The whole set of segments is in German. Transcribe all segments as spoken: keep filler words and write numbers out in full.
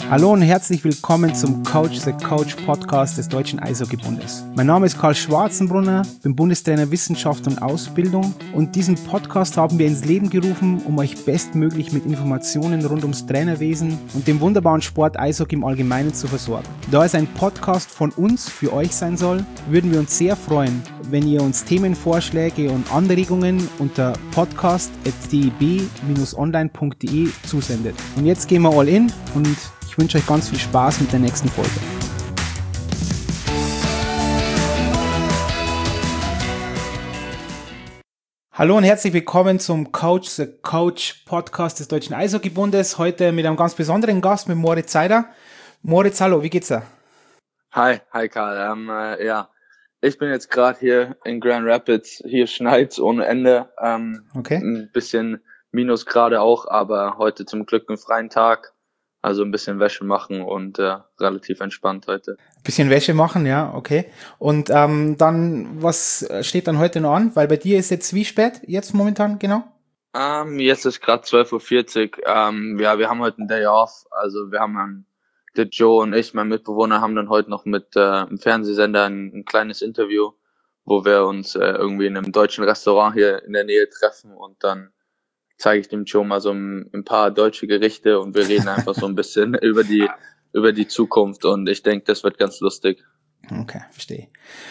Hallo und herzlich willkommen zum Coach the Coach Podcast des Deutschen Eishockeybundes. Mein Name ist Karl Schwarzenbrunner, bin Bundestrainer Wissenschaft und Ausbildung und diesen Podcast haben wir ins Leben gerufen, um euch bestmöglich mit Informationen rund ums Trainerwesen und dem wunderbaren Sport Eishockey im Allgemeinen zu versorgen. Da es ein Podcast von uns für euch sein soll, würden wir uns sehr freuen, wenn ihr uns Themenvorschläge und Anregungen unter podcast at d e b dash online punkt d e zusendet. Und jetzt gehen wir all in und ich wünsche euch ganz viel Spaß mit der nächsten Folge. Hallo und herzlich willkommen zum Coach the Coach Podcast des Deutschen Eishockeybundes. Heute mit einem ganz besonderen Gast, mit Moritz Seider. Moritz, hallo, wie geht's dir? Hi, hi Karl. Ähm, äh, ja, ich bin jetzt gerade hier in Grand Rapids. Hier schneit's ohne Ende. Ähm, Okay. Ein bisschen Minusgrade auch, aber heute zum Glück einen freien Tag. Also ein bisschen Wäsche machen und äh, relativ entspannt heute. Bisschen Wäsche machen, ja, okay. Und ähm, dann, was steht dann heute noch an? Weil bei dir ist jetzt wie spät jetzt momentan, genau? Ähm, jetzt ist gerade zwölf Uhr vierzig. Ähm, ja, wir haben heute einen Day off. Also wir haben dann, der Joe und ich, mein Mitbewohner, haben dann heute noch mit äh, im Fernsehsender ein, ein kleines Interview, wo wir uns äh, irgendwie in einem deutschen Restaurant hier in der Nähe treffen und dann zeige ich dem Joe mal so ein, ein paar deutsche Gerichte und wir reden einfach so ein bisschen über die über die Zukunft und ich denke, das wird ganz lustig. Okay, verstehe.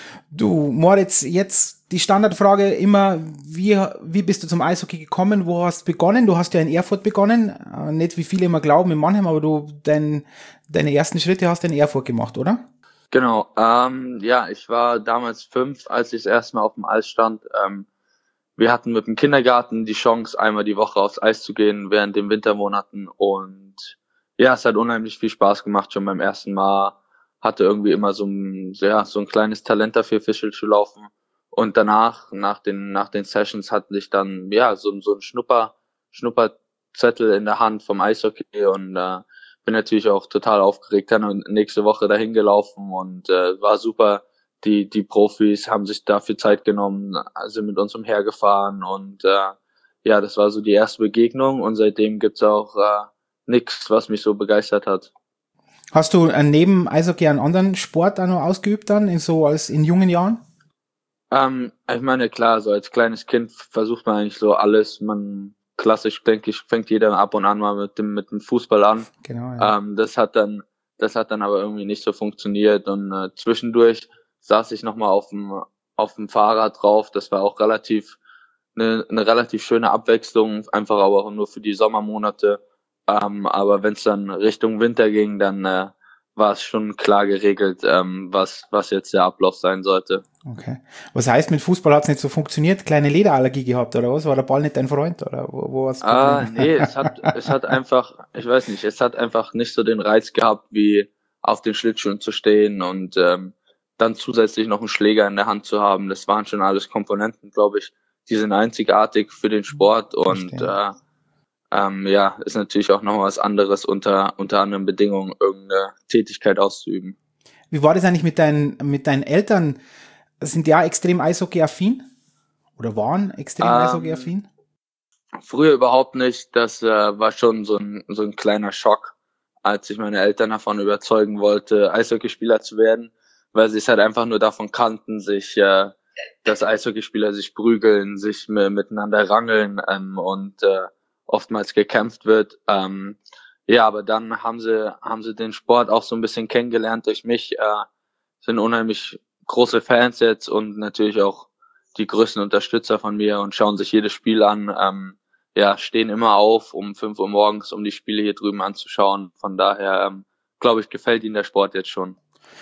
Du, Moritz, jetzt die Standardfrage immer, wie, wie bist du zum Eishockey gekommen? Wo hast du begonnen? Du hast ja in Erfurt begonnen. Äh, nicht wie viele immer glauben in Mannheim, aber du, dein, deine ersten Schritte hast du in Erfurt gemacht, oder? Genau, ähm, ja, ich war damals fünf, als ich das erste Mal auf dem Eis stand. Ähm, wir hatten mit dem Kindergarten die Chance, einmal die Woche aufs Eis zu gehen während den Wintermonaten und ja, es hat unheimlich viel Spaß gemacht schon beim ersten Mal. Hatte irgendwie immer so ein, ja, so ein kleines Talent dafür, Fischl zu laufen. Und danach, nach den, nach den Sessions hatte ich dann, ja, so, so ein Schnupper, Schnupperzettel in der Hand vom Eishockey und äh, bin natürlich auch total aufgeregt. Dann nächste Woche dahin gelaufen und äh, war super. Die, die Profis haben sich dafür Zeit genommen, sind mit uns umhergefahren und äh, ja, das war so die erste Begegnung und seitdem gibt's auch äh, nichts, was mich so begeistert hat. Hast du äh, neben Eishockey einen anderen Sport auch noch ausgeübt dann, in so als in jungen Jahren? Ähm, ich meine, klar, so als kleines Kind versucht man eigentlich so alles. Man, klassisch, denke ich, fängt jeder ab und an mal mit dem, mit dem Fußball an. Genau, ja. Ähm, das hat dann, das hat dann aber irgendwie nicht so funktioniert und äh, zwischendurch saß ich nochmal auf dem, auf dem Fahrrad drauf. Das war auch relativ, eine, eine relativ schöne Abwechslung, einfach aber auch nur für die Sommermonate. Ähm, aber wenn es dann Richtung Winter ging, dann äh, war es schon klar geregelt, ähm, was, was jetzt der Ablauf sein sollte. Okay. Was heißt, mit Fußball hat es nicht so funktioniert? Kleine Lederallergie gehabt oder was? War der Ball nicht dein Freund oder wo, wo war's das Ah, Problem? nee, es hat, es hat einfach, ich weiß nicht, es hat einfach nicht so den Reiz gehabt, wie auf den Schlittschuhen zu stehen und ähm, dann zusätzlich noch einen Schläger in der Hand zu haben. Das waren schon alles Komponenten, glaube ich, die sind einzigartig für den Sport und Verstehe. äh, ähm, ja, ist natürlich auch noch was anderes unter unter anderen Bedingungen irgendeine Tätigkeit auszuüben. Wie war das eigentlich mit deinen, mit deinen Eltern? Sind die ja extrem Eishockey-affin? Oder waren extrem Ähm, Eishockey-affin? Früher überhaupt nicht. Das äh, war schon so ein so ein kleiner Schock, als ich meine Eltern davon überzeugen wollte, Eishockeyspieler zu werden, weil sie es halt einfach nur davon kannten, sich äh, dass Eishockeyspieler sich prügeln, sich m- miteinander rangeln ähm, und äh, oftmals gekämpft wird. Ähm, ja, aber dann haben sie haben sie den Sport auch so ein bisschen kennengelernt durch mich. Äh, sind unheimlich große Fans jetzt und natürlich auch die größten Unterstützer von mir und schauen sich jedes Spiel an. Ähm, ja, stehen immer auf um fünf Uhr morgens, um die Spiele hier drüben anzuschauen. Von daher, ähm, glaube ich, gefällt ihnen der Sport jetzt schon.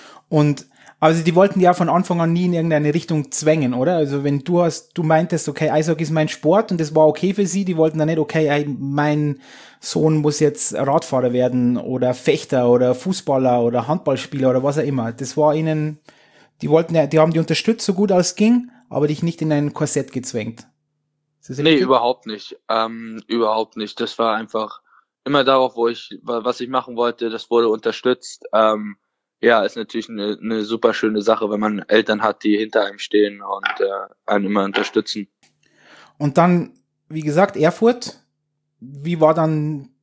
Und also die wollten ja von Anfang an nie in irgendeine Richtung zwängen, oder? Also wenn du hast, du meintest, okay, Eishockey ist mein Sport und das war okay für sie, die wollten dann nicht, okay, ey, mein Sohn muss jetzt Radfahrer werden oder Fechter oder Fußballer oder Handballspieler oder was auch immer. Das war ihnen, die wollten ja, die haben die unterstützt, so gut als ging, aber dich nicht in ein Korsett gezwängt. Ist das Nee, richtig? überhaupt nicht. Ähm, überhaupt nicht. Das war einfach immer darauf, wo ich, wa- was ich machen wollte, das wurde unterstützt. Ähm, ja, ist natürlich eine, eine super schöne Sache, wenn man Eltern hat, die hinter einem stehen und äh, einen immer unterstützen. Und dann, wie gesagt, Erfurt. Wie war dann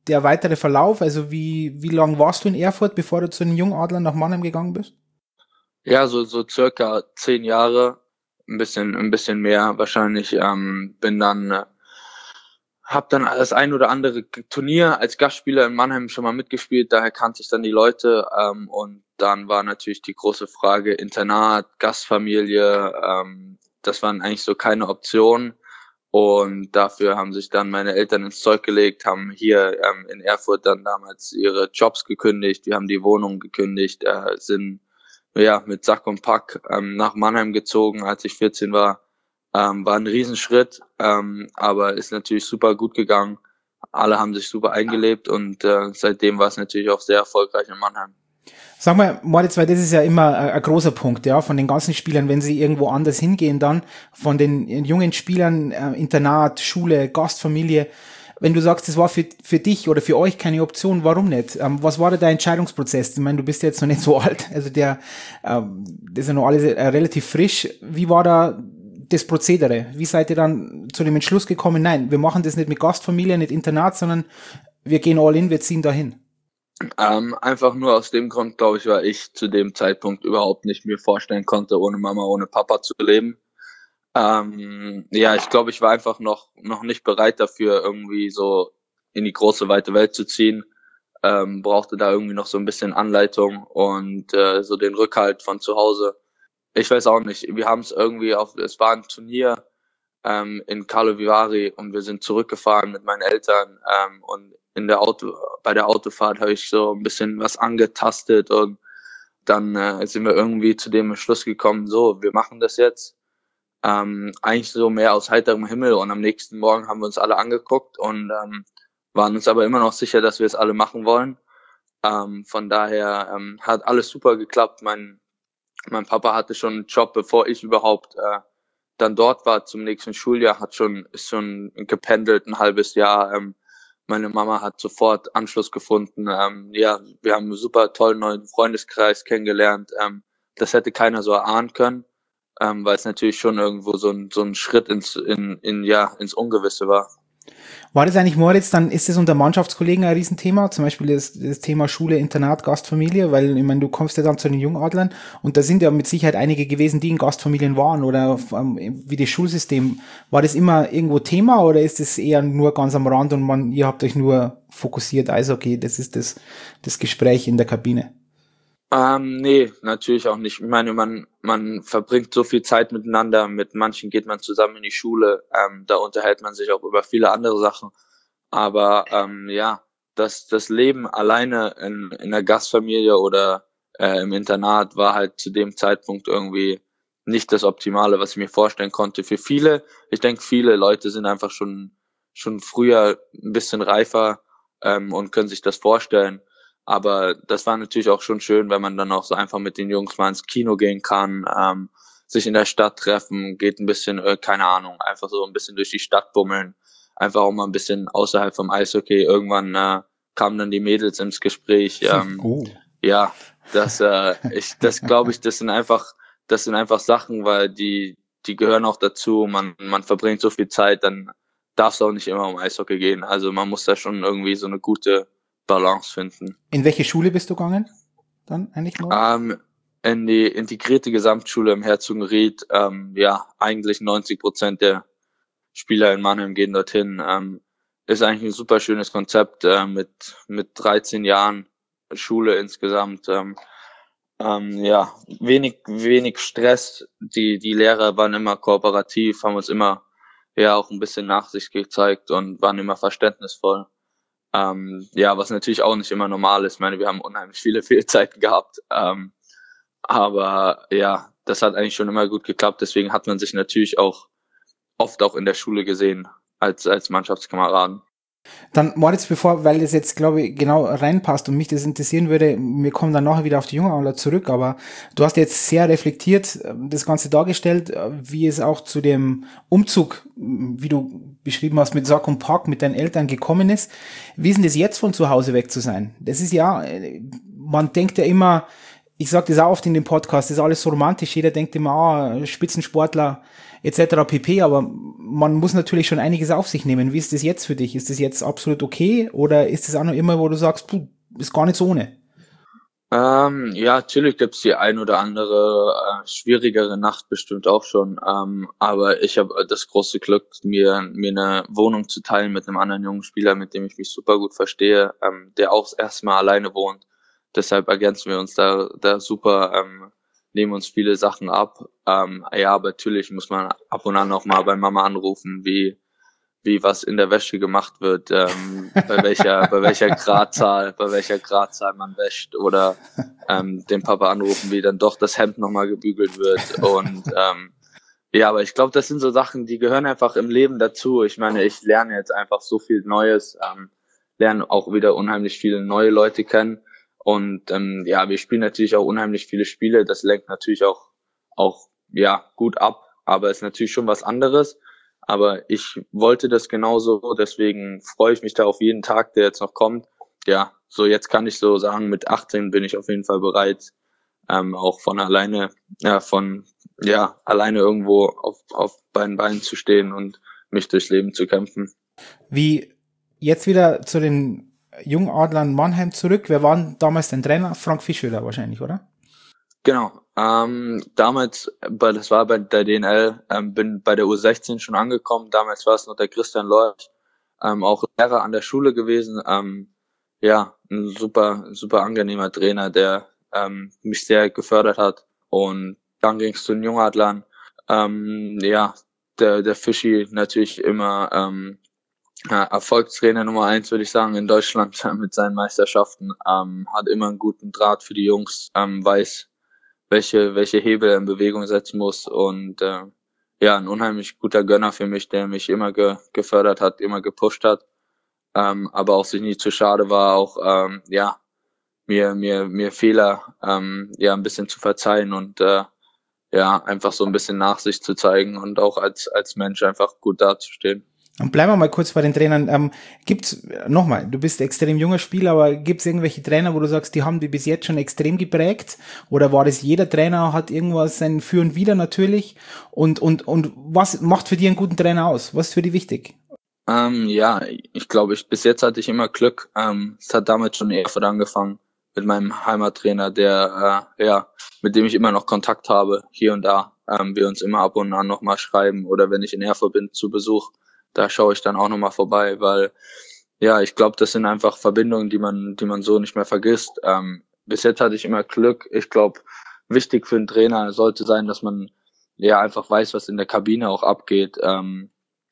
der weitere Verlauf? Also wie, wie lange warst du in Erfurt, bevor du zu den Jungadlern nach Mannheim gegangen bist? Ja, so, so circa zehn Jahre, ein bisschen, ein bisschen mehr wahrscheinlich. Ähm, bin dann, äh, hab dann das ein oder andere Turnier als Gastspieler in Mannheim schon mal mitgespielt, daher kannte ich dann die Leute, ähm, und dann war natürlich die große Frage Internat, Gastfamilie, ähm, das waren eigentlich so keine Optionen. Und dafür haben sich dann meine Eltern ins Zeug gelegt, haben hier ähm, in Erfurt dann damals ihre Jobs gekündigt, wir haben die Wohnung gekündigt, äh, sind ja mit Sack und Pack ähm, nach Mannheim gezogen, als ich vierzehn war. Ähm, war ein Riesenschritt, ähm, aber ist natürlich super gut gegangen. Alle haben sich super eingelebt und äh, seitdem war es natürlich auch sehr erfolgreich in Mannheim. Sag mal, Moritz, weil das ist ja immer ein, ein großer Punkt, ja, von den ganzen Spielern, wenn sie irgendwo anders hingehen, dann von den jungen Spielern, äh, Internat, Schule, Gastfamilie. Wenn du sagst, das war für, für dich oder für euch keine Option, warum nicht? Ähm, was war da der Entscheidungsprozess? Ich meine, du bist ja jetzt noch nicht so alt, also der, ähm, das ist ja noch alles äh, relativ frisch. Wie war da das Prozedere? Wie seid ihr dann zu dem Entschluss gekommen, nein, wir machen das nicht mit Gastfamilie, nicht Internat, sondern wir gehen all in, wir ziehen dahin? Ähm, einfach nur aus dem Grund, glaube ich, weil ich zu dem Zeitpunkt überhaupt nicht mir vorstellen konnte, ohne Mama, ohne Papa zu leben. Ähm, ja, ich glaube, ich war einfach noch noch nicht bereit dafür, irgendwie so in die große, weite Welt zu ziehen. Ähm, brauchte da irgendwie noch so ein bisschen Anleitung und äh, so den Rückhalt von zu Hause. Ich weiß auch nicht, wir haben es irgendwie auf, es war ein Turnier ähm, in Carlo Vivari und wir sind zurückgefahren mit meinen Eltern ähm, und in der Auto, bei der Autofahrt habe ich so ein bisschen was angetastet und dann äh, sind wir irgendwie zu dem Entschluss gekommen, so, wir machen das jetzt. Ähm, eigentlich so mehr aus heiterem Himmel und am nächsten Morgen haben wir uns alle angeguckt und ähm, waren uns aber immer noch sicher, dass wir es alle machen wollen. Ähm, von daher ähm, hat alles super geklappt. Mein, mein Papa hatte schon einen Job, bevor ich überhaupt äh, dann dort war zum nächsten Schuljahr, hat schon, ist schon gependelt ein halbes Jahr. Ähm, meine Mama hat sofort Anschluss gefunden. Ähm, ja, wir haben einen super tollen neuen Freundeskreis kennengelernt. Ähm, das hätte keiner so erahnen können, ähm, weil es natürlich schon irgendwo so ein, so ein Schritt ins, in, in, ja, ins Ungewisse war. War das eigentlich, Moritz, dann ist es unter Mannschaftskollegen ein Riesenthema, zum Beispiel das, das Thema Schule, Internat, Gastfamilie, weil ich meine, du kommst ja dann zu den Jungadlern und da sind ja mit Sicherheit einige gewesen, die in Gastfamilien waren oder ähm, wie das Schulsystem. War das immer irgendwo Thema oder ist es eher nur ganz am Rand und man, ihr habt euch nur fokussiert, Eishockey, das ist das, das Gespräch in der Kabine? Ähm, nee, natürlich auch nicht. Ich meine, man, man verbringt so viel Zeit miteinander, mit manchen geht man zusammen in die Schule, ähm, da unterhält man sich auch über viele andere Sachen. Aber ähm, ja, das, das Leben alleine in, in der Gastfamilie oder äh, im Internat war halt zu dem Zeitpunkt irgendwie nicht das Optimale, was ich mir vorstellen konnte. Für viele, ich denke, viele Leute sind einfach schon, schon früher ein bisschen reifer ähm, und können sich das vorstellen. Aber das war natürlich auch schon schön, wenn man dann auch so einfach mit den Jungs mal ins Kino gehen kann, ähm, sich in der Stadt treffen, geht ein bisschen, äh, keine Ahnung, einfach so ein bisschen durch die Stadt bummeln, einfach auch mal ein bisschen außerhalb vom Eishockey. Irgendwann äh, kamen dann die Mädels ins Gespräch. Ähm, oh. Ja, das, äh, ich, das glaube ich, das sind einfach, das sind einfach Sachen, weil die, die gehören auch dazu. Man, man verbringt so viel Zeit, dann darf es auch nicht immer um Eishockey gehen. Also man muss da schon irgendwie so eine gute Balance finden. In welche Schule bist du gegangen? Dann eigentlich nur? Ähm, in die integrierte Gesamtschule im Herzogenried. Ähm, ja, eigentlich neunzig Prozent der Spieler in Mannheim gehen dorthin. Ähm, ist eigentlich ein super schönes Konzept äh, mit mit dreizehn Jahren Schule insgesamt. Ähm, ähm, ja, wenig wenig Stress. Die die Lehrer waren immer kooperativ, haben uns immer ja auch ein bisschen Nachsicht gezeigt und waren immer verständnisvoll. Ähm, ja, was natürlich auch nicht immer normal ist. Ich meine, wir haben unheimlich viele Fehlzeiten gehabt. Ähm, aber ja, das hat eigentlich schon immer gut geklappt. Deswegen hat man sich natürlich auch oft auch in der Schule gesehen als, als Mannschaftskameraden. Dann, Moritz, bevor, weil das jetzt, glaube ich, genau reinpasst und mich das interessieren würde, wir kommen dann nachher wieder auf die Jungadler zurück, aber du hast jetzt sehr reflektiert das Ganze dargestellt, wie es auch zu dem Umzug, wie du beschrieben hast, mit Sack und Pack mit deinen Eltern gekommen ist. Wie ist denn das jetzt, von zu Hause weg zu sein? Das ist ja, man denkt ja immer, ich sage das auch oft in dem Podcast, das ist alles so romantisch, jeder denkt immer, ah, Spitzensportler et cetera pp. Aber man muss natürlich schon einiges auf sich nehmen. Wie ist das jetzt für dich? Ist das jetzt absolut okay oder ist das auch noch immer, wo du sagst, puh, ist gar nicht so ohne? Ähm, ja, natürlich gibt's die ein oder andere äh, schwierigere Nacht bestimmt auch schon. Ähm, aber ich habe das große Glück, mir mir eine Wohnung zu teilen mit einem anderen jungen Spieler, mit dem ich mich super gut verstehe, ähm, der auch erstmal alleine wohnt. Deshalb ergänzen wir uns da da super, ähm, nehmen uns viele Sachen ab. Ähm, ja, aber natürlich muss man ab und an auch mal bei Mama anrufen, wie wie was in der Wäsche gemacht wird, ähm, bei welcher, bei welcher Gradzahl, bei welcher Gradzahl man wäscht oder ähm, den Papa anrufen, wie dann doch das Hemd nochmal gebügelt wird. Und ähm, ja, aber ich glaube, das sind so Sachen, die gehören einfach im Leben dazu. Ich meine, ich lerne jetzt einfach so viel Neues, ähm, lerne auch wieder unheimlich viele neue Leute kennen. Und ähm, ja, wir spielen natürlich auch unheimlich viele Spiele. Das lenkt natürlich auch auch ja gut ab, aber ist natürlich schon was anderes. Aber ich wollte das genauso, deswegen freue ich mich da auf jeden Tag, der jetzt noch kommt. Ja, so jetzt kann ich so sagen, mit achtzehn bin ich auf jeden Fall bereit, ähm, auch von alleine, ja, von, ja, alleine irgendwo auf, auf beiden Beinen zu stehen und mich durchs Leben zu kämpfen. Wie jetzt wieder zu den Jungadlern Mannheim zurück. Wer war denn damals dein Trainer? Frank Fischöder wahrscheinlich, oder? Genau. Ähm, damals, bei, das war bei der D N L, ähm, bin bei der U sechzehn schon angekommen. Damals war es noch der Christian Leuch, ähm, auch Lehrer an der Schule gewesen. Ähm, ja, ein super, super angenehmer Trainer, der ähm, mich sehr gefördert hat. Und dann ging es zu den Jungadlern. Ähm, ja, der, der Fischi natürlich immer ähm, ja, Erfolgstrainer Nummer eins, würde ich sagen, in Deutschland mit seinen Meisterschaften. Ähm, hat immer einen guten Draht für die Jungs, ähm, weiß, welche welche Hebel er in Bewegung setzen muss und äh, ja, ein unheimlich guter Gönner für mich, der mich immer ge gefördert hat, immer gepusht hat, ähm, aber auch sich nie zu schade war, auch ähm, ja mir mir mir Fehler ähm, ja ein bisschen zu verzeihen und äh, ja einfach so ein bisschen Nachsicht zu zeigen und auch als als Mensch einfach gut dazustehen. Und bleiben wir mal kurz bei den Trainern. Ähm, gibt's, nochmal, du bist extrem junger Spieler, aber gibt's irgendwelche Trainer, wo du sagst, die haben die bis jetzt schon extrem geprägt? Oder war das jeder Trainer hat irgendwas sein Für und Wider natürlich? Und, und, und was macht für dich einen guten Trainer aus? Was ist für dich wichtig? Ähm, ja, ich glaube, ich bis jetzt hatte ich immer Glück. Ähm, es hat damals schon in Erfurt angefangen mit meinem Heimattrainer, der äh, ja, mit dem ich immer noch Kontakt habe, hier und da. Ähm, wir uns immer ab und an nochmal schreiben oder wenn ich in Erfurt bin zu Besuch, da schaue ich dann auch nochmal vorbei, weil ja, ich glaube, das sind einfach Verbindungen, die man, die man so nicht mehr vergisst. Ähm, bis jetzt hatte ich immer Glück. Ich glaube, wichtig für einen Trainer sollte sein, dass man ja einfach weiß, was in der Kabine auch abgeht. Ähm,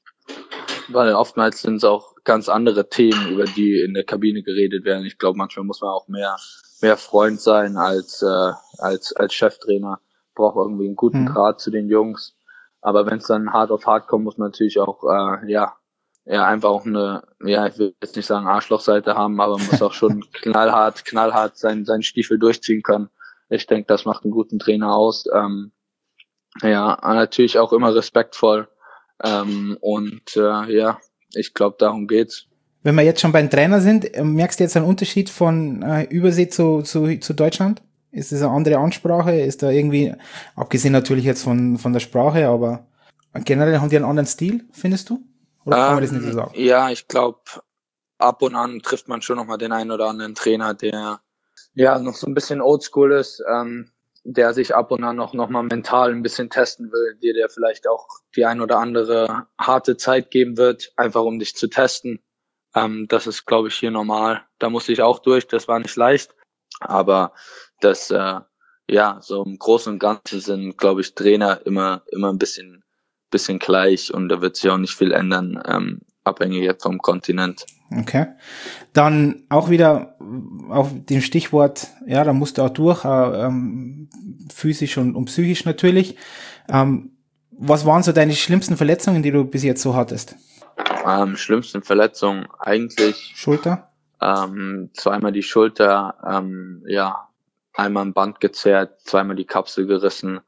weil oftmals sind es auch ganz andere Themen, über die in der Kabine geredet werden. Ich glaube, manchmal muss man auch mehr mehr Freund sein als äh, als als Cheftrainer. Braucht irgendwie einen guten Hm. Draht zu den Jungs. Aber wenn es dann hart auf hart kommt, muss man natürlich auch äh, ja ja einfach auch eine, ja, ich will jetzt nicht sagen Arschlochseite haben, aber man muss auch schon knallhart knallhart sein seinen Stiefel durchziehen können. Ich denke, das macht einen guten Trainer aus. Ähm, ja, natürlich auch immer respektvoll. Ähm, und äh, ja, ich glaube, darum geht's. Wenn wir jetzt schon beim Trainer sind, äh, merkst du jetzt einen Unterschied von äh, Übersee zu, zu, zu Deutschland? Ist das eine andere Ansprache? Ist da irgendwie, abgesehen natürlich jetzt von, von der Sprache, aber generell haben die einen anderen Stil, findest du? Oder kann man das nicht so Ähm, sagen? ja, ich glaube, ab und an trifft man schon nochmal den einen oder anderen Trainer, der ja noch so ein bisschen oldschool ist, ähm, der sich ab und an noch, noch mal mental ein bisschen testen will, dir der vielleicht auch die ein oder andere harte Zeit geben wird, einfach um dich zu testen. Ähm, das ist, glaube ich, hier normal. Da musste ich auch durch, das war nicht leicht. Aber das, äh, ja, so im Großen und Ganzen sind, glaube ich, Trainer immer, immer ein bisschen, bisschen gleich und da wird sich auch nicht viel ändern, ähm, abhängig jetzt vom Kontinent. Okay. Dann auch wieder auf dem Stichwort, ja, da musst du auch durch, äh, ähm, physisch und, und psychisch natürlich. Ähm, was waren so deine schlimmsten Verletzungen, die du bis jetzt so hattest? Ähm, schlimmsten Verletzungen eigentlich Schulter? ähm, zweimal die Schulter, ähm, ja, einmal ein Band gezerrt, zweimal die Kapsel gerissen,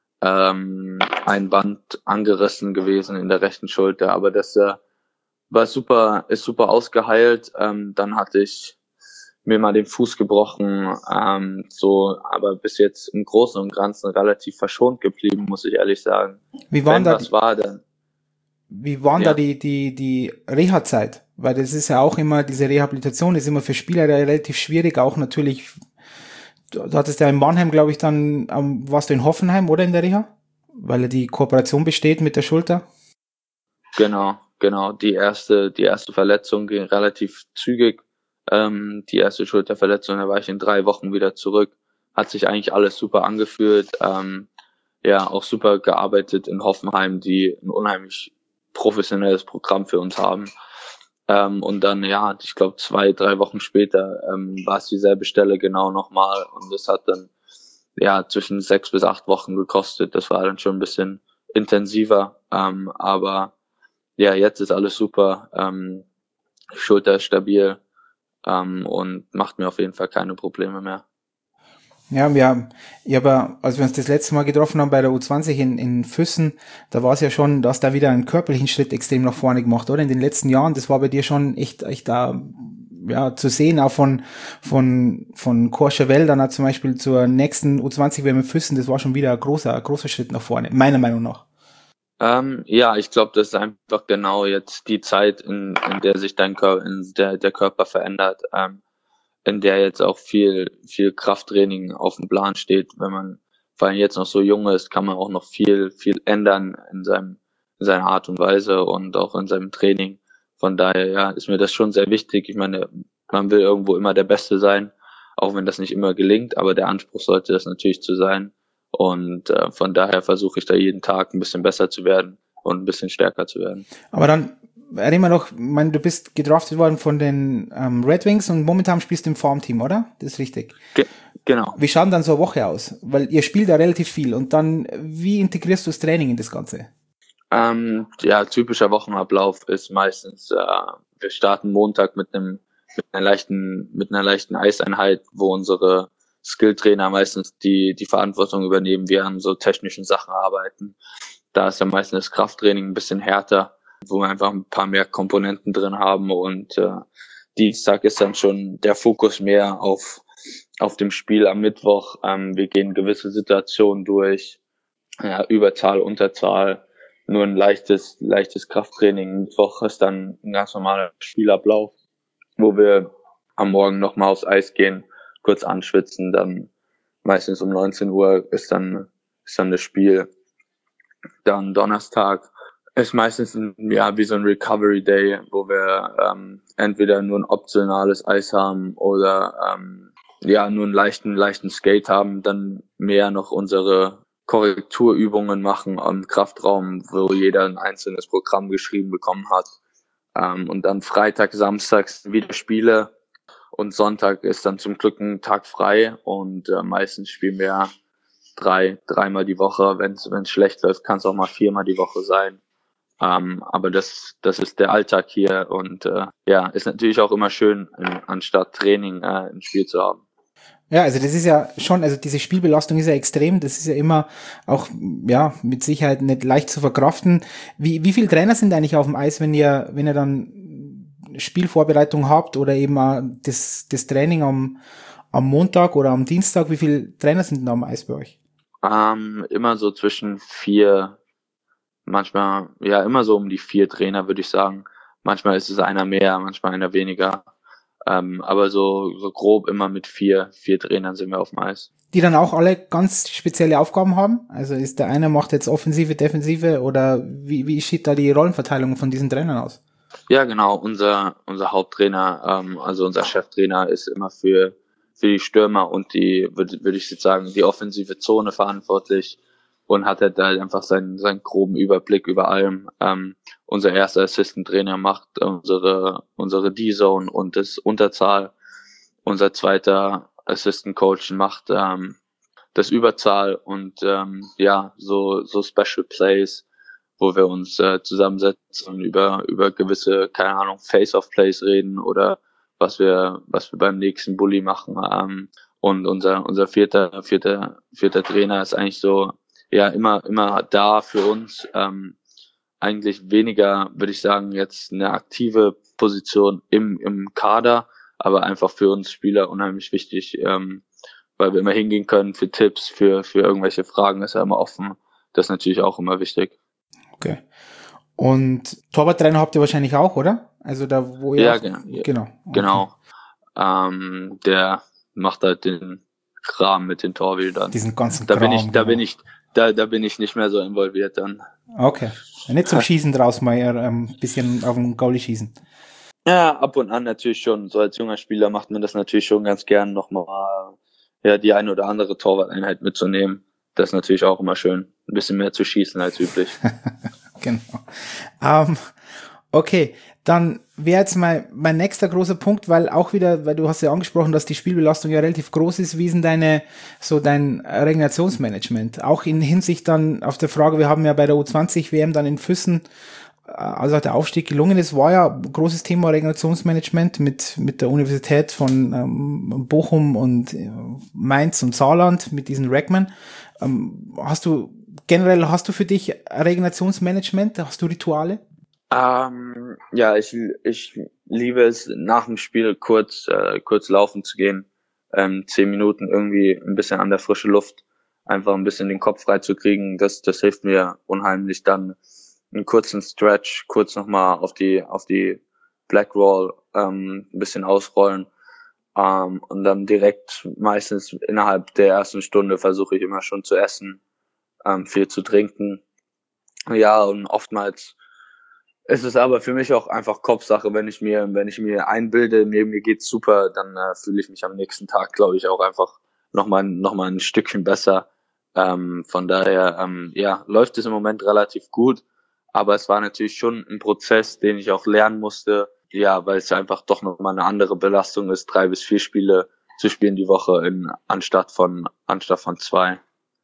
ähm, ein Band angerissen gewesen in der rechten Schulter, aber das äh, war super, ist super ausgeheilt. Ähm, dann hatte ich mir mal den Fuß gebrochen, ähm, so, aber bis jetzt im Großen und Ganzen relativ verschont geblieben, muss ich ehrlich sagen. Wie waren Wenn da was die, war, dann, wie waren da ja, die, die, die Reha-Zeit? Weil das ist ja auch immer, diese Rehabilitation ist immer für Spieler relativ schwierig, auch natürlich. Du, du hattest ja in Mannheim, glaube ich, dann, ähm, warst du in Hoffenheim oder in der Reha? Weil ja die Kooperation besteht mit der Schulter. genau, genau. Die erste, die erste Verletzung ging relativ zügig. Ähm, die erste Schulterverletzung, da war ich in drei Wochen wieder zurück. Hat sich eigentlich alles super angefühlt. Ähm, ja, auch super gearbeitet in Hoffenheim, die ein unheimlich professionelles Programm für uns haben. Ähm, und dann, ja, ich glaube, zwei, drei Wochen später ähm, war es dieselbe Stelle genau nochmal. Und das hat dann ja zwischen sechs bis acht Wochen gekostet. Das war dann schon ein bisschen intensiver. Ähm, aber ja, jetzt ist alles super. Ähm, Schulter ist stabil ähm, und macht mir auf jeden Fall keine Probleme mehr. Ja, wir haben, ich habe, ja, als wir uns das letzte Mal getroffen haben bei der U zwanzig in, in Füssen, da war es ja schon, dass da wieder einen körperlichen Schritt extrem nach vorne gemacht, oder? In den letzten Jahren, das war bei dir schon echt, echt da, ja, zu sehen, auch von, von, von Courchevel dann auch zum Beispiel zur nächsten U zwanzig W M in Füssen, das war schon wieder ein großer, ein großer Schritt nach vorne, meiner Meinung nach. Ähm, ja, ich glaube, das ist einfach genau jetzt die Zeit, in, in der sich dein Körper, in der der Körper verändert, ähm, in der jetzt auch viel, viel Krafttraining auf dem Plan steht. Wenn man vor allem jetzt noch so jung ist, kann man auch noch viel, viel ändern in seinem, in seiner Art und Weise und auch in seinem Training. Von daher, ja, ist mir das schon sehr wichtig. Ich meine, man will irgendwo immer der Beste sein, auch wenn das nicht immer gelingt, aber der Anspruch sollte das natürlich zu sein. Und äh, von daher versuche ich da jeden Tag ein bisschen besser zu werden und ein bisschen stärker zu werden. Aber dann, erinnere mich noch, ich meine, du bist gedraftet worden von den ähm, Red Wings und momentan spielst du im Farmteam, oder? Das ist richtig. Ge genau. Wie schaut denn dann so eine Woche aus? Weil ihr spielt ja relativ viel und dann, wie integrierst du das Training in das Ganze? Ähm, ja, typischer Wochenablauf ist meistens, äh, wir starten Montag mit einem mit einer leichten mit einer leichten Eiseinheit, wo unsere Skilltrainer meistens die die Verantwortung übernehmen, wir an so technischen Sachen arbeiten. Da ist ja meistens das Krafttraining ein bisschen härter, wo wir einfach ein paar mehr Komponenten drin haben und äh, Dienstag ist dann schon der Fokus mehr auf auf dem Spiel am Mittwoch. Ähm, wir gehen gewisse Situationen durch, ja, Überzahl, Unterzahl, nur ein leichtes, leichtes Krafttraining. Mittwoch ist dann ein ganz normaler Spielablauf, wo wir am Morgen nochmal aufs Eis gehen, kurz anschwitzen, dann meistens um neunzehn Uhr ist dann, ist dann das Spiel. Dann Donnerstag ist meistens ein, ja, wie so ein Recovery Day, wo wir ähm, entweder nur ein optionales Eis haben oder ähm, ja, nur einen leichten, leichten Skate haben, dann mehr noch unsere Korrekturübungen machen am Kraftraum, wo jeder ein einzelnes Programm geschrieben bekommen hat. Ähm, und dann Freitag, Samstags wieder Spiele und Sonntag ist dann zum Glück ein Tag frei und äh, meistens spielen wir drei, dreimal die Woche. Wenn es schlecht läuft, kann es auch mal viermal die Woche sein. Ähm, aber das, das ist der Alltag hier und äh, ja, ist natürlich auch immer schön, in, anstatt Training äh, ein Spiel zu haben. Ja, also das ist ja schon, also diese Spielbelastung ist ja extrem, das ist ja immer auch, ja, mit Sicherheit nicht leicht zu verkraften. Wie, wie viele Trainer sind eigentlich auf dem Eis, wenn ihr, wenn ihr dann Spielvorbereitung habt oder eben auch das, das Training am, am Montag oder am Dienstag, wie viele Trainer sind denn da am Eis bei euch? Ähm, immer so zwischen vier, manchmal, ja, immer so um die vier Trainer, würde ich sagen. Manchmal ist es einer mehr, manchmal einer weniger. Ähm, aber so, so grob immer mit vier, vier Trainern sind wir auf dem Eis. Die dann auch alle ganz spezielle Aufgaben haben? Also ist der eine macht jetzt Offensive, Defensive oder wie, wie sieht da die Rollenverteilung von diesen Trainern aus? Ja, genau. Unser, unser Haupttrainer, ähm, also unser Cheftrainer ist immer für, für die Stürmer und die, würde, würde ich jetzt sagen, die offensive Zone verantwortlich und hat halt da einfach seinen, seinen groben Überblick über allem. Ähm, unser erster Assistant-Trainer macht unsere, unsere D-Zone und das Unterzahl. Unser zweiter Assistant-Coach macht, ähm, das Überzahl und, ähm, ja, so, so Special Plays, wo wir uns äh, zusammensetzen und über über gewisse, keine Ahnung, Face-off-Plays reden oder was wir was wir beim nächsten Bully machen. Ähm, und unser unser vierter vierter vierter Trainer ist eigentlich so, ja, immer immer da für uns. Ähm, eigentlich weniger, würde ich sagen, jetzt eine aktive Position im im Kader, aber einfach für uns Spieler unheimlich wichtig, ähm, weil wir immer hingehen können für Tipps, für, für irgendwelche Fragen ist er immer offen. Das ist natürlich auch immer wichtig. Okay. Und Torwarttrainer habt ihr wahrscheinlich auch, oder? Also da, wo ihr Ja, auch, genau. genau. Okay. Genau. Ähm, der macht halt den Kram mit den Torhütern. Diesen ganzen Da Kram, bin ich, da genau. bin ich, da, da bin ich nicht mehr so involviert dann. Okay. Ja, nicht zum Schießen draus mal ein ähm, bisschen auf den Goalie schießen. Ja, ab und an natürlich schon. So als junger Spieler macht man das natürlich schon ganz gern, nochmal ja, die eine oder andere Torwarteinheit mitzunehmen. Das ist natürlich auch immer schön, ein bisschen mehr zu schießen als üblich. Genau. Ähm, okay, dann wäre jetzt mein, mein nächster großer Punkt, weil auch wieder, weil du hast ja angesprochen, dass die Spielbelastung ja relativ groß ist. Wie ist denn deine, so dein Regenerationsmanagement? Auch in Hinsicht dann auf der Frage, wir haben ja bei der U zwanzig W M dann in Füssen, also der Aufstieg gelungen ist, war ja ein großes Thema Regenerationsmanagement mit, mit der Universität von ähm, Bochum und äh, Mainz und Saarland mit diesen Ragman. Ähm, hast du, generell hast du für dich Regenerationsmanagement? Hast du Rituale? Ähm, ja, ich, ich liebe es, nach dem Spiel kurz, äh, kurz laufen zu gehen. Ähm, zehn Minuten irgendwie ein bisschen an der frischen Luft, einfach ein bisschen den Kopf frei zu kriegen. Das, das hilft mir unheimlich. Dann einen kurzen Stretch, kurz nochmal auf die, auf die Black Roll, ähm, ein bisschen ausrollen. Ähm, und dann direkt meistens innerhalb der ersten Stunde versuche ich immer schon zu essen, ähm, viel zu trinken. Ja, und oftmals es ist aber für mich auch einfach Kopfsache, wenn ich mir, wenn ich mir einbilde, mir, mir geht's super, dann äh, fühle ich mich am nächsten Tag, glaube ich, auch einfach nochmal noch mal ein Stückchen besser. Ähm, von daher, ähm, ja, läuft es im Moment relativ gut, aber es war natürlich schon ein Prozess, den ich auch lernen musste, ja, weil es einfach doch nochmal eine andere Belastung ist, drei bis vier Spiele zu spielen die Woche in, anstatt von, anstatt von zwei.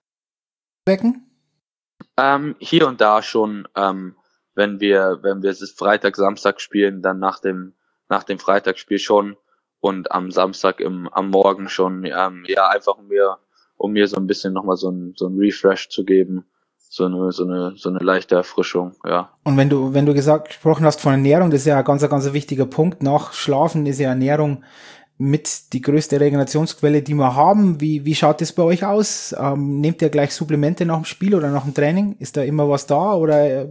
Becken? Ähm, hier und da schon, ähm, wenn wir, wenn wir es Freitag, Samstag spielen, dann nach dem, nach dem Freitagsspiel schon und am Samstag im, am Morgen schon, ähm, ja, einfach um mir, um mir so ein bisschen nochmal so ein, so ein Refresh zu geben, so eine, so eine, so eine leichte Erfrischung, ja. Und wenn du, wenn du gesagt, gesprochen hast von Ernährung, das ist ja ein ganz, ganz wichtiger Punkt. Nach Schlafen ist ja Ernährung mit die größte Regenerationsquelle, die wir haben. Wie, wie schaut das bei euch aus? Ähm, nehmt ihr gleich Supplemente nach dem Spiel oder nach dem Training? Ist da immer was da oder äh,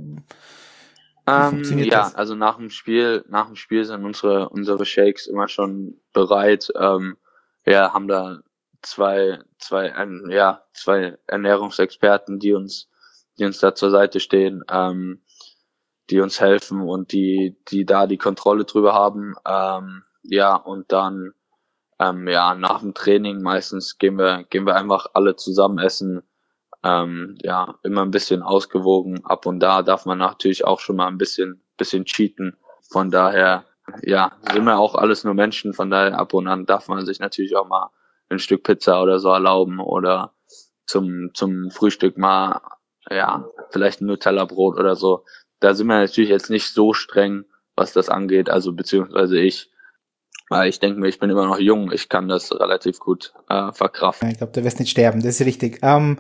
wie Ähm, funktioniert ja, das? also nach dem Spiel, nach dem Spiel sind unsere, unsere Shakes immer schon bereit. Ähm, wir haben da zwei, zwei, ähm, ja, zwei Ernährungsexperten, die uns, die uns da zur Seite stehen, ähm, die uns helfen und die, die da die Kontrolle drüber haben. Ähm, ja, und dann, ähm, ja, nach dem Training meistens gehen wir, gehen wir einfach alle zusammen essen. Ähm, ja, immer ein bisschen ausgewogen. Ab und da darf man natürlich auch schon mal ein bisschen, bisschen cheaten. Von daher, ja, sind wir auch alles nur Menschen. Von daher, ab und an darf man sich natürlich auch mal ein Stück Pizza oder so erlauben oder zum, zum Frühstück mal, ja, vielleicht ein Nutella-Brot oder so. Da sind wir natürlich jetzt nicht so streng, was das angeht. Also, beziehungsweise ich, weil ich denke mir, ich bin immer noch jung. Ich kann das relativ gut äh, verkraften. Ich glaube, du wirst nicht sterben, das ist richtig. Ähm,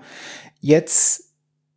jetzt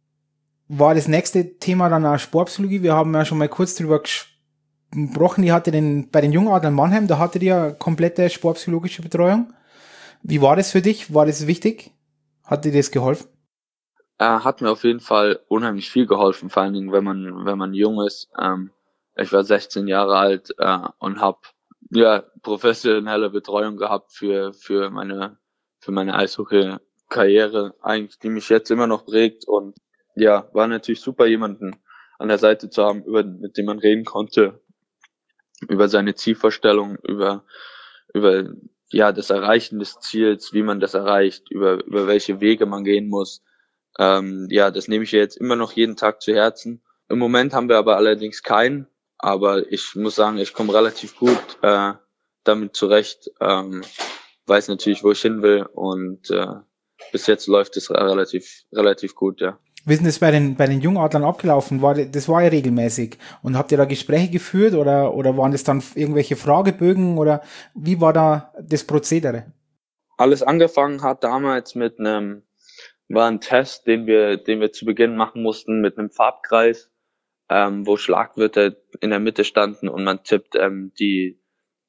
war das nächste Thema dann auch Sportpsychologie. Wir haben ja schon mal kurz drüber gesprochen. Die hatte den, bei den Jungadlern Mannheim, da hatte die ja komplette sportpsychologische Betreuung. Wie war das für dich? War das wichtig? Hat dir das geholfen? Äh, hat mir auf jeden Fall unheimlich viel geholfen, vor allen Dingen, wenn man, wenn man jung ist. Ähm, ich war sechzehn Jahre alt äh, und habe ja professionelle Betreuung gehabt für für meine für meine Eishockey-Karriere, eigentlich, die mich jetzt immer noch prägt. Und ja, war natürlich super, jemanden an der Seite zu haben, über mit dem man reden konnte, über seine Zielvorstellung, über über ja das Erreichen des Ziels, wie man das erreicht, über über welche Wege man gehen muss. Ähm, ja, das nehme ich jetzt immer noch jeden Tag zu Herzen. Im Moment haben wir aber allerdings keinen, aber ich muss sagen, ich komme relativ gut äh, damit zurecht, ähm, weiß natürlich, wo ich hin will und äh, bis jetzt läuft es relativ relativ gut, ja. Wie ist denn das bei den, bei den Jungadlern abgelaufen? War, das war ja regelmäßig. Und habt ihr da Gespräche geführt oder, oder waren das dann irgendwelche Fragebögen oder wie war da das Prozedere? Alles angefangen hat damals mit einem war ein Test, den wir den wir zu Beginn machen mussten mit einem Farbkreis, ähm, wo Schlagwörter in der Mitte standen und man tippt ähm, die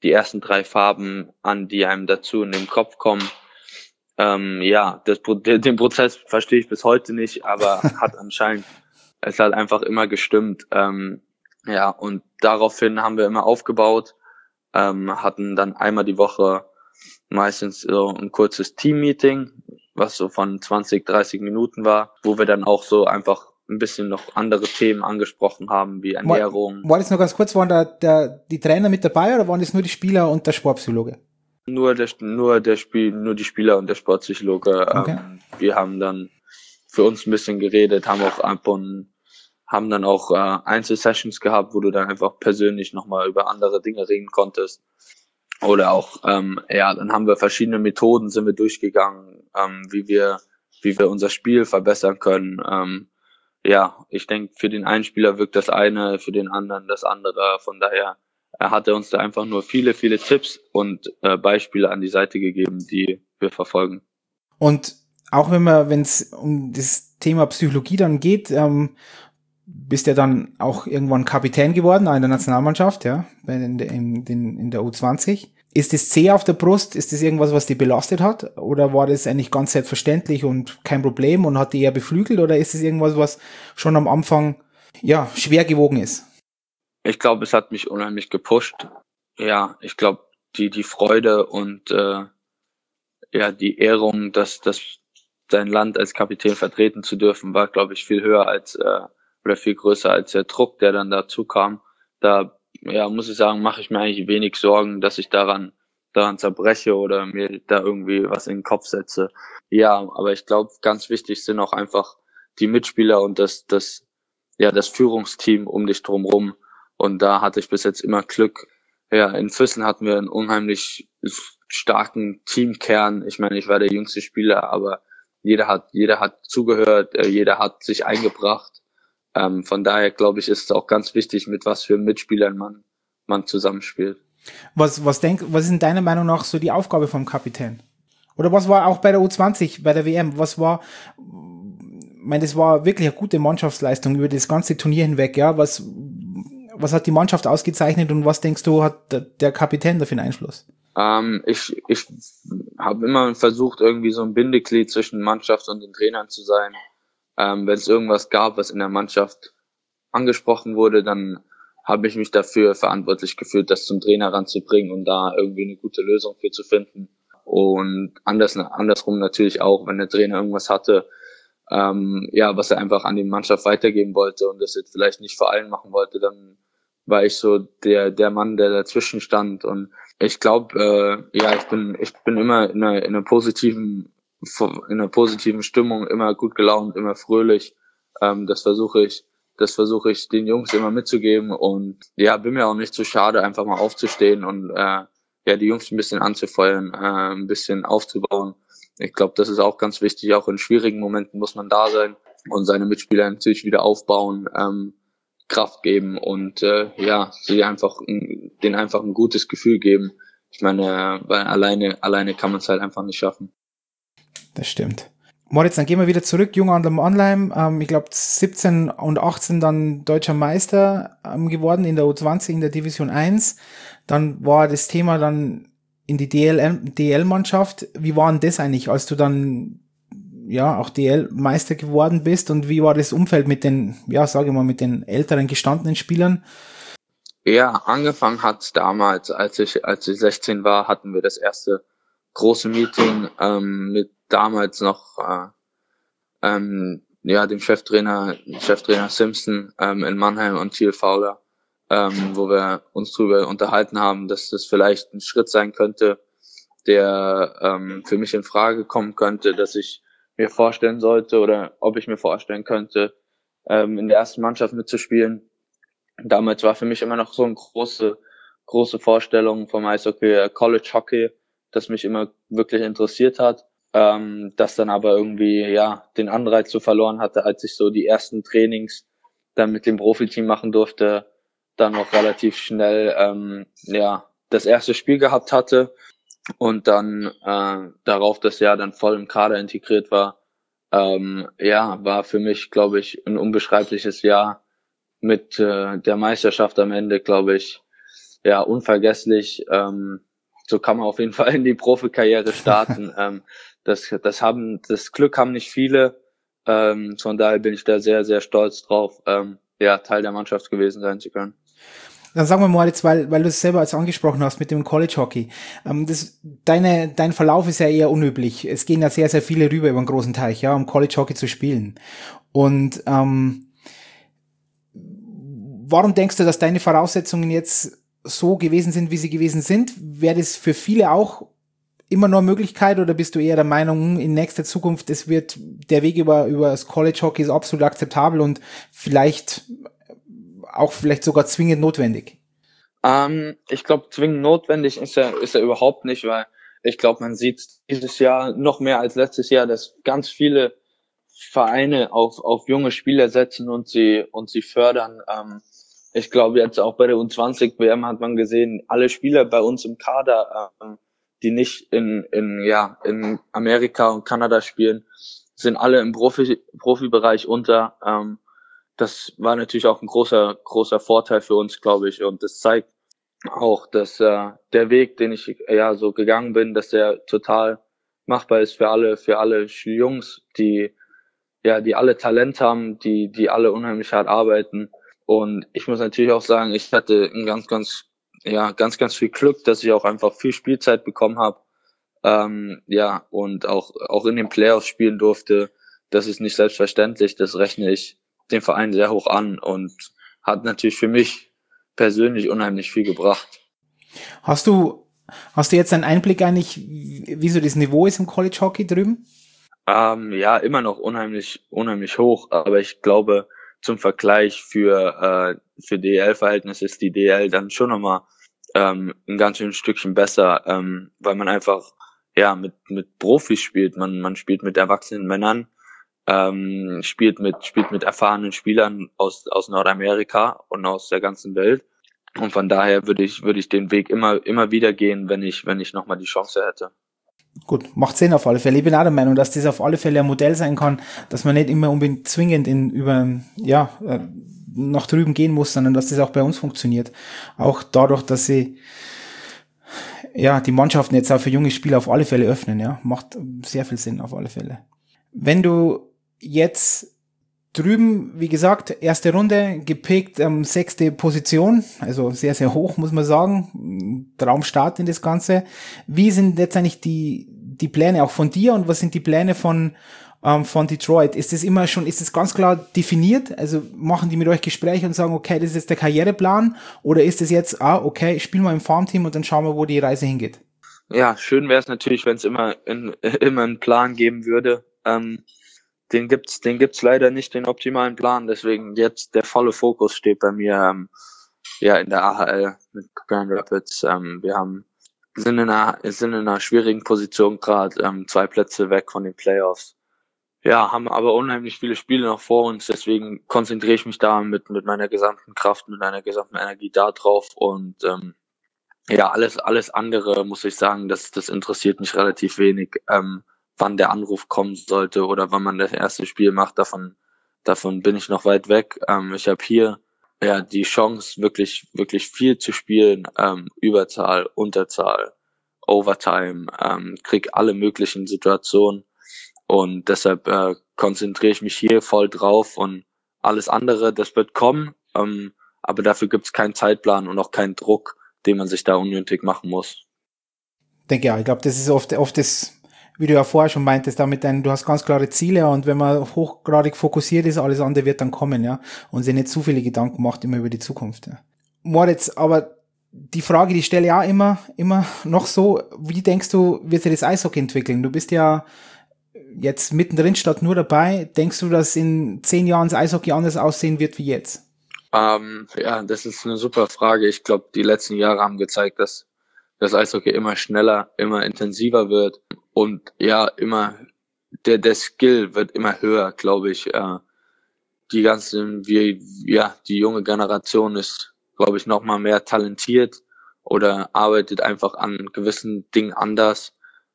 die ersten drei Farben an, die einem dazu in den Kopf kommen. Ähm, ja, das, den Prozess verstehe ich bis heute nicht, aber hat anscheinend, es hat einfach immer gestimmt. Ähm, ja, und daraufhin haben wir immer aufgebaut, ähm, hatten dann einmal die Woche meistens so ein kurzes Team-Meeting, was so von zwanzig, dreißig Minuten war, wo wir dann auch so einfach ein bisschen noch andere Themen angesprochen haben, wie Ernährung. War, war das noch ganz kurz, waren da der, die Trainer mit dabei oder waren das nur die Spieler und der Sportpsychologe? Nur der, nur der Spiel, nur die Spieler und der Sportpsychologe. Okay. Ähm, wir haben dann für uns ein bisschen geredet, haben auch ab und haben dann auch äh, Einzelsessions gehabt, wo du dann einfach persönlich nochmal über andere Dinge reden konntest. Oder auch, ähm, ja, dann haben wir verschiedene Methoden, sind wir durchgegangen, ähm, wie wir, wie wir unser Spiel verbessern können. Ähm, ja, ich denke, für den einen Spieler wirkt das eine, für den anderen das andere. Von daher er hat er uns da einfach nur viele, viele Tipps und äh, Beispiele an die Seite gegeben, die wir verfolgen. Und auch wenn man, wenn es um das Thema Psychologie dann geht, ähm, bist ja dann auch irgendwann Kapitän geworden in der Nationalmannschaft, ja, in, in, in, in der U zwanzig. Ist das C auf der Brust, ist das irgendwas, was dich belastet hat? Oder war das eigentlich ganz selbstverständlich und kein Problem und hat dich eher beflügelt? Oder ist es irgendwas, was schon am Anfang, ja, schwer gewogen ist? Ich glaube, es hat mich unheimlich gepusht. Ja, ich glaube, die, die Freude und äh, ja, die Ehrung, dass, dass sein Land als Kapitän vertreten zu dürfen, war, glaube ich, viel höher als äh, oder viel größer als der Druck, der dann dazu kam. Da, ja, muss ich sagen, mache ich mir eigentlich wenig Sorgen, dass ich daran daran zerbreche oder mir da irgendwie was in den Kopf setze. Ja, aber ich glaube, ganz wichtig sind auch einfach die Mitspieler und das, das, ja, das Führungsteam um dich drumherum. Und da hatte ich bis jetzt immer Glück. Ja, in Füssen hatten wir einen unheimlich starken Teamkern. Ich meine, ich war der jüngste Spieler, aber jeder hat, jeder hat zugehört, jeder hat sich eingebracht. Ähm, von daher glaube ich, ist es auch ganz wichtig, mit was für Mitspielern man, man zusammenspielt. Was, was denk, was ist in deiner Meinung nach so die Aufgabe vom Kapitän? Oder was war auch bei der U zwanzig, bei der W M? Was war, ich meine, das war wirklich eine gute Mannschaftsleistung über das ganze Turnier hinweg, ja? Was, was hat die Mannschaft ausgezeichnet und was denkst du, hat der, der Kapitän dafür einen Einfluss? Ähm, ich ich habe immer versucht, irgendwie so ein Bindeglied zwischen Mannschaft und den Trainern zu sein. Ähm, wenn es irgendwas gab, was in der Mannschaft angesprochen wurde, dann habe ich mich dafür verantwortlich gefühlt, das zum Trainer ranzubringen und da irgendwie eine gute Lösung für zu finden. Und anders, andersrum natürlich auch, wenn der Trainer irgendwas hatte, ähm, ja, was er einfach an die Mannschaft weitergeben wollte und das jetzt vielleicht nicht vor allen machen wollte, dann war ich so der der Mann, der dazwischen stand. Und ich glaube, äh, ja, ich bin ich bin immer in einer, in einer positiven in einer positiven Stimmung, immer gut gelaunt, immer fröhlich. Ähm, das versuche ich Das versuche ich den Jungs immer mitzugeben und ja, bin mir auch nicht zu schade, einfach mal aufzustehen und äh, ja, die Jungs ein bisschen anzufeuern, äh, ein bisschen aufzubauen. Ich glaube, das ist auch ganz wichtig. Auch in schwierigen Momenten muss man da sein und seine Mitspieler natürlich wieder aufbauen, ähm, Kraft geben und äh, ja, sie einfach denen einfach ein gutes Gefühl geben. Ich meine, weil alleine alleine kann man es halt einfach nicht schaffen. Das stimmt. Moritz, dann gehen wir wieder zurück, Jung Adler Mannheim, ähm, ich glaube siebzehn und achtzehn dann deutscher Meister ähm, geworden in der U zwanzig, in der Division eins. Dann war das Thema dann in die D L-Mannschaft. Wie war denn das eigentlich, als du dann ja auch D L-Meister geworden bist und wie war das Umfeld mit den, ja sage ich mal, mit den älteren gestandenen Spielern? Ja, angefangen hat's damals, als ich als ich sechzehn war, hatten wir das erste große Meeting ähm, mit damals noch äh, ähm, ja dem Cheftrainer Cheftrainer Simpson ähm, in Mannheim und Thiel Fowler, ähm, wo wir uns darüber unterhalten haben, dass das vielleicht ein Schritt sein könnte, der ähm, für mich in Frage kommen könnte, dass ich mir vorstellen sollte oder ob ich mir vorstellen könnte, ähm, in der ersten Mannschaft mitzuspielen. Damals war für mich immer noch so eine große große Vorstellung vom Eishockey, College Hockey, das mich immer wirklich interessiert hat, ähm, das dann aber irgendwie ja den Anreiz so verloren hatte, als ich so die ersten Trainings dann mit dem Profiteam machen durfte, dann auch relativ schnell ähm, ja das erste Spiel gehabt hatte und dann äh, darauf das Jahr dann voll im Kader integriert war. Ähm, ja, war für mich, glaube ich, ein unbeschreibliches Jahr mit äh, der Meisterschaft am Ende, glaube ich, ja, unvergesslich. Ähm, so kann man auf jeden Fall in die Profikarriere starten. ähm, das, das haben, das Glück haben nicht viele. Ähm, von daher bin ich da sehr, sehr stolz drauf, ähm, ja, Teil der Mannschaft gewesen sein zu können. Dann sagen wir mal jetzt, weil, weil du es selber als angesprochen hast mit dem College Hockey. Ähm, das, deine, dein Verlauf ist ja eher unüblich. Es gehen ja sehr, sehr viele rüber über einen großen Teich, ja, um College Hockey zu spielen. Und ähm, warum denkst du, dass deine Voraussetzungen jetzt so gewesen sind, wie sie gewesen sind? Wäre das für viele auch immer noch eine Möglichkeit oder bist du eher der Meinung, in nächster Zukunft, es wird der Weg über, über das College Hockey ist absolut akzeptabel und vielleicht auch vielleicht sogar zwingend notwendig? Ähm, ich glaube, zwingend notwendig ist er, ist er überhaupt nicht, weil ich glaube, man sieht dieses Jahr noch mehr als letztes Jahr, dass ganz viele Vereine auf, auf junge Spieler setzen und sie, und sie fördern. Ähm, ich glaube, jetzt auch bei der U zwanzig W M hat man gesehen, alle Spieler bei uns im Kader, ähm, die nicht in, in, ja, in Amerika und Kanada spielen, sind alle im Profi, Profibereich unter. Ähm, das war natürlich auch ein großer, großer Vorteil für uns, glaube ich. Und das zeigt auch, dass äh, der Weg, den ich ja so gegangen bin, dass der total machbar ist für alle, für alle Jungs, die ja, die alle Talent haben, die, die alle unheimlich hart arbeiten. Und ich muss natürlich auch sagen, ich hatte ein ganz, ganz, ja, ganz, ganz viel Glück, dass ich auch einfach viel Spielzeit bekommen habe. Ähm, ja, und auch, auch in den Playoffs spielen durfte. Das ist nicht selbstverständlich. Das rechne ich dem Verein sehr hoch an und hat natürlich für mich persönlich unheimlich viel gebracht. Hast du, hast du jetzt einen Einblick eigentlich, wie so das Niveau ist im College Hockey drüben? Ähm, ja, immer noch unheimlich, unheimlich hoch, aber ich glaube, zum Vergleich für, äh, für D E L-Verhältnisse ist die D E L dann schon nochmal ähm, ein ganz schönes Stückchen besser, ähm, weil man einfach ja mit, mit Profis spielt, man, man spielt mit erwachsenen Männern, ähm, spielt mit, spielt mit erfahrenen Spielern aus, aus Nordamerika und aus der ganzen Welt. Und von daher würde ich, würde ich den Weg immer, immer wieder gehen, wenn ich, wenn ich nochmal die Chance hätte. Gut, macht Sinn auf alle Fälle. Ich bin auch der Meinung, dass das auf alle Fälle ein Modell sein kann, dass man nicht immer unbedingt zwingend in über ja äh, nach drüben gehen muss, sondern dass das auch bei uns funktioniert. Auch dadurch, dass sie ja die Mannschaften jetzt auch für junge Spieler auf alle Fälle öffnen, ja, macht sehr viel Sinn auf alle Fälle. Wenn du jetzt drüben, wie gesagt, erste Runde gepickt, ähm, sechste Position, also sehr, sehr hoch, muss man sagen. Traumstart in das Ganze. Wie sind jetzt eigentlich die, die Pläne auch von dir und was sind die Pläne von, ähm, von Detroit? Ist das immer schon, ist das ganz klar definiert? Also machen die mit euch Gespräche und sagen, okay, das ist jetzt der Karriereplan? Oder ist das jetzt, ah, okay, spielen wir im Farmteam und dann schauen wir, wo die Reise hingeht? Ja, schön wäre es natürlich, wenn es immer, in, immer einen Plan geben würde. Ähm, Den gibt's, den gibt's leider nicht, den optimalen Plan. Deswegen jetzt der volle Fokus steht bei mir ähm, ja in der A H L mit Grand Rapids. Ähm, wir haben sind in einer sind in einer schwierigen Position gerade, ähm, zwei Plätze weg von den Playoffs. Ja, haben aber unheimlich viele Spiele noch vor uns. Deswegen konzentriere ich mich da mit mit meiner gesamten Kraft, mit meiner gesamten Energie da drauf und ähm, ja, alles, alles andere muss ich sagen, das, das interessiert mich relativ wenig, ähm, wann der Anruf kommen sollte oder wann man das erste Spiel macht. Davon, davon bin ich noch weit weg. Ähm, ich habe hier ja die Chance, wirklich, wirklich viel zu spielen, ähm, Überzahl, Unterzahl, Overtime, ähm, krieg alle möglichen Situationen und deshalb äh, konzentriere ich mich hier voll drauf und alles andere, das wird kommen, ähm, aber dafür gibt's keinen Zeitplan und auch keinen Druck, den man sich da unnötig machen muss. Denke ja, ich glaube, das ist oft, oft das, wie du ja vorher schon meintest, damit dein, du hast ganz klare Ziele und wenn man hochgradig fokussiert ist, alles andere wird dann kommen, ja, und sich nicht zu viele Gedanken macht immer über die Zukunft, ja. Moritz, aber die Frage, die stelle ich auch immer, immer noch so, wie denkst du, wird sich das Eishockey entwickeln? Du bist ja jetzt mittendrin statt nur dabei. Denkst du, dass in zehn Jahren das Eishockey anders aussehen wird wie jetzt? Ähm, ja, das ist eine super Frage. Ich glaube, die letzten Jahre haben gezeigt, dass das Eishockey immer schneller, immer intensiver wird und ja, immer der der Skill wird immer höher, glaube ich. Äh, die ganzen, wie ja, die junge Generation ist, glaube ich, noch mal mehr talentiert oder arbeitet einfach an gewissen Dingen anders.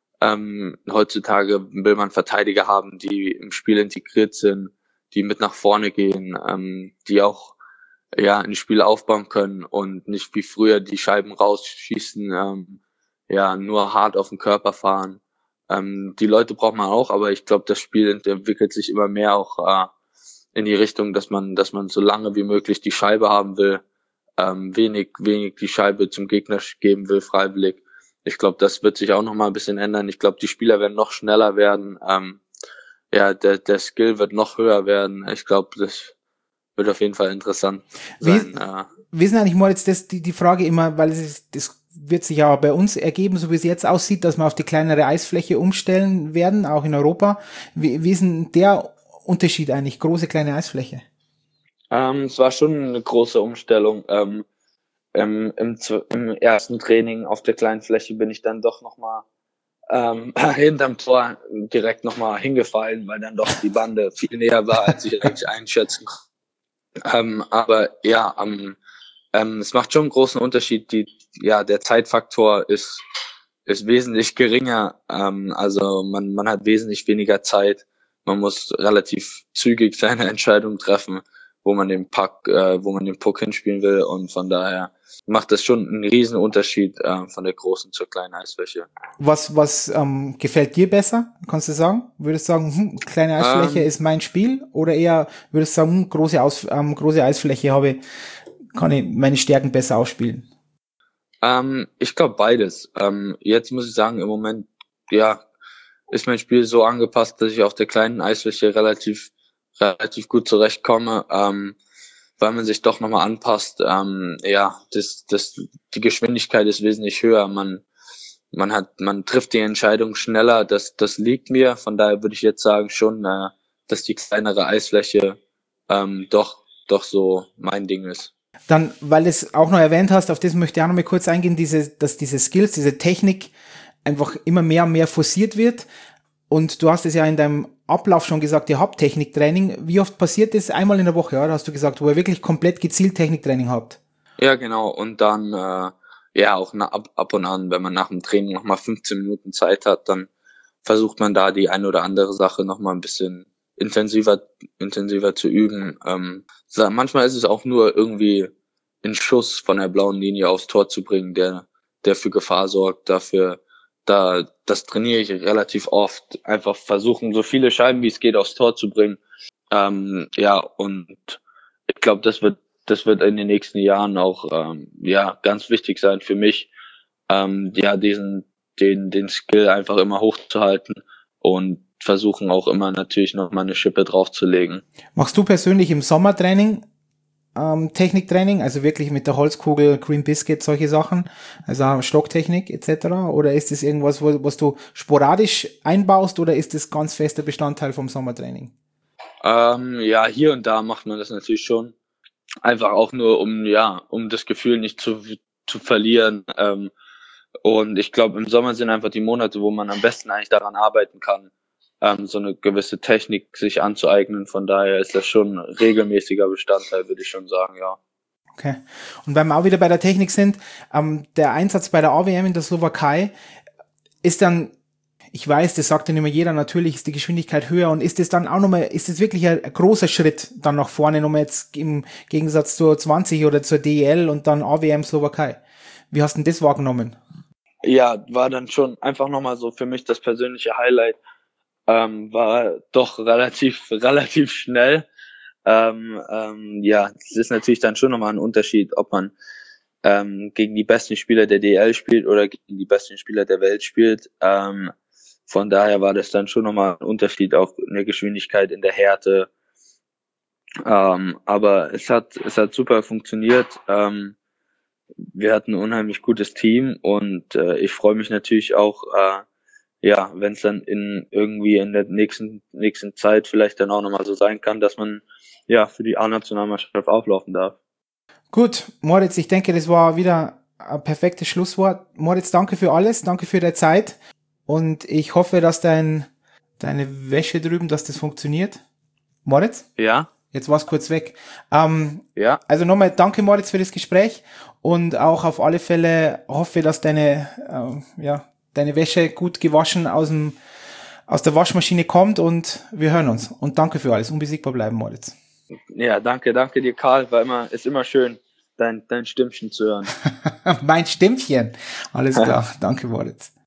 Ähm, heutzutage will man Verteidiger haben, die im Spiel integriert sind, die mit nach vorne gehen, ähm, die auch ja, ein Spiel aufbauen können und nicht wie früher die Scheiben rausschießen, ähm, ja, nur hart auf den Körper fahren. Ähm, die Leute braucht man auch, aber ich glaube, das Spiel entwickelt sich immer mehr auch äh, in die Richtung, dass man, dass man so lange wie möglich die Scheibe haben will, ähm, wenig, wenig die Scheibe zum Gegner geben will, freiwillig. Ich glaube, das wird sich auch noch mal ein bisschen ändern. Ich glaube, die Spieler werden noch schneller werden. Ähm, ja, der, der Skill wird noch höher werden. Ich glaube, das wird auf jeden Fall interessant sein. Wie, äh, wie ist denn eigentlich, Moritz, das, die, die Frage immer, weil es ist, das wird sich ja bei uns ergeben, so wie es jetzt aussieht, dass wir auf die kleinere Eisfläche umstellen werden, auch in Europa. Wie, wie ist denn der Unterschied eigentlich, große, kleine Eisfläche? Ähm, es war schon eine große Umstellung. Ähm, im, im, im ersten Training auf der kleinen Fläche bin ich dann doch nochmal ähm, hinterm Tor direkt nochmal hingefallen, weil dann doch die Bande viel näher war, als ich eigentlich einschätzen konnte. Ähm, aber ja, ähm, ähm, es macht schon einen großen Unterschied. Die, ja, der Zeitfaktor ist, ist wesentlich geringer. Ähm, also man, man hat wesentlich weniger Zeit. Man muss relativ zügig seine Entscheidung treffen, wo man den Puck, äh, wo man den Puck hinspielen will, und von daher macht das schon einen riesen Unterschied äh, von der großen zur kleinen Eisfläche. Was, was ähm, gefällt dir besser? Kannst du sagen? Würdest du sagen, hm, kleine Eisfläche ähm, ist mein Spiel, oder eher würdest du sagen, hm, große, Aus, ähm, große Eisfläche habe, kann ich meine Stärken besser ausspielen? Ähm, ich glaube beides. Ähm, jetzt muss ich sagen, im Moment, ja, ist mein Spiel so angepasst, dass ich auf der kleinen Eisfläche relativ relativ gut zurechtkomme, ähm, weil man sich doch nochmal anpasst. Ähm, ja, das, das, die Geschwindigkeit ist wesentlich höher. Man, man hat, man trifft die Entscheidung schneller. Das, das liegt mir. Von daher würde ich jetzt sagen schon, äh, dass die kleinere Eisfläche ähm, doch, doch so mein Ding ist. Dann, weil du es auch noch erwähnt hast, auf das möchte ich auch noch mal kurz eingehen, diese, dass diese Skills, diese Technik einfach immer mehr und mehr forciert wird. Und du hast es ja in deinem Ablauf schon gesagt, ihr habt Techniktraining. Wie oft passiert das? Einmal in der Woche, ja, hast du gesagt, wo ihr wirklich komplett gezielt Techniktraining habt? Ja, genau. Und dann, äh, ja, auch na, ab, ab und an, wenn man nach dem Training nochmal fünfzehn Minuten Zeit hat, dann versucht man da die ein oder andere Sache nochmal ein bisschen intensiver, intensiver zu üben. Ähm, manchmal ist es auch nur irgendwie ein Schuss von der blauen Linie aufs Tor zu bringen, der, der für Gefahr sorgt. Dafür, da, das trainiere ich relativ oft. Einfach versuchen, so viele Scheiben wie es geht aufs Tor zu bringen. Ähm, ja, und ich glaube, das wird, das wird in den nächsten Jahren auch, ähm, ja, ganz wichtig sein für mich, ähm, ja, diesen, den, den Skill einfach immer hochzuhalten und versuchen auch immer natürlich noch mal eine Schippe draufzulegen. Machst du persönlich im Sommertraining ähm, Techniktraining, also wirklich mit der Holzkugel, Green Biscuit, solche Sachen, also Stocktechnik et cetera? Oder ist das irgendwas, wo, was du sporadisch einbaust, oder ist das ganz fester Bestandteil vom Sommertraining? Ähm, ja, hier und da macht man das natürlich schon. Einfach auch nur, um, ja, um das Gefühl nicht zu, zu verlieren. Ähm, und ich glaube, im Sommer sind einfach die Monate, wo man am besten eigentlich daran arbeiten kann, ähm, so eine gewisse Technik sich anzueignen. Von daher ist das schon ein regelmäßiger Bestandteil, würde ich schon sagen, ja. Okay. Und weil wir auch wieder bei der Technik sind, ähm, der Einsatz bei der A W M in der Slowakei ist dann, ich weiß, das sagt ja nicht mehr jeder, natürlich ist die Geschwindigkeit höher, und ist das dann auch nochmal, ist das wirklich ein, ein großer Schritt dann nach vorne, nochmal jetzt im Gegensatz zur zwanzig oder zur D E L und dann A W M Slowakei? Wie hast du denn das wahrgenommen? Ja, war dann schon einfach nochmal so für mich das persönliche Highlight. Ähm, war doch relativ, relativ schnell. Ähm, ähm, ja, es ist natürlich dann schon nochmal ein Unterschied, ob man ähm, gegen die besten Spieler der D L spielt oder gegen die besten Spieler der Welt spielt. Ähm, von daher war das dann schon nochmal ein Unterschied, auch in der Geschwindigkeit, in der Härte. Ähm, aber es hat, es hat super funktioniert. Ähm, wir hatten ein unheimlich gutes Team, und äh, ich freue mich natürlich auch, äh, ja, wenn es dann in irgendwie in der nächsten nächsten Zeit vielleicht dann auch nochmal so sein kann, dass man ja für die A-Nationalmannschaft auflaufen darf. Gut, Moritz, ich denke, das war wieder ein perfektes Schlusswort. Moritz, danke für alles, danke für deine Zeit, und ich hoffe, dass dein deine Wäsche drüben, dass das funktioniert. Moritz? Ja. Jetzt war es kurz weg. Ähm, ja. Also nochmal danke, Moritz, für das Gespräch, und auch auf alle Fälle hoffe, dass deine äh, ja deine Wäsche gut gewaschen aus dem aus der Waschmaschine kommt, und wir hören uns. Und danke für alles. Unbesiegbar bleiben, Moritz. Ja, danke, danke dir, Karl. War immer, ist immer schön, dein, dein Stimmchen zu hören. Mein Stimmchen. Alles klar. Danke, Moritz.